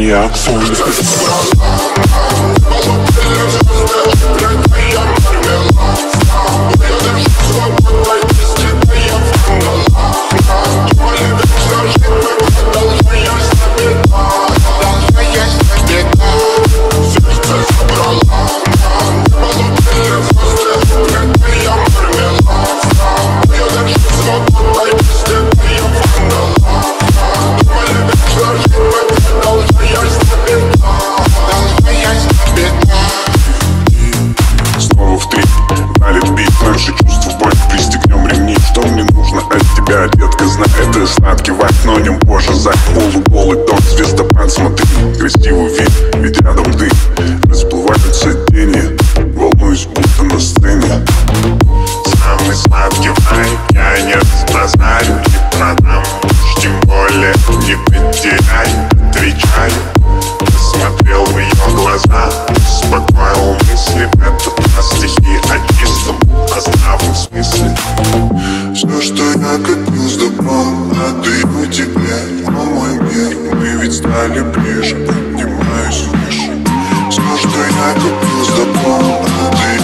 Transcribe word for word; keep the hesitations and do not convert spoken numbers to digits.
маньяк свой. Детка, знает и сладкий вайб, но не позже за полуголый тот звездопад. Смотри, красивый вид, ведь рядом ты. Расплываются тени, волнуюсь, будто на сцене. Самый сладкий вайб я не распознаю, не продам, уж тем более не потеряю. Отвечаю, посмотрел в ее глаза, успокоил мысли. Это на стихи о чистом, о здравом смысле. Все, что я копил с добром, отдаю тебе, о мой мир. Мы ведь стали ближе, поднимаюсь выше. Все, что я копил с добром, отдаю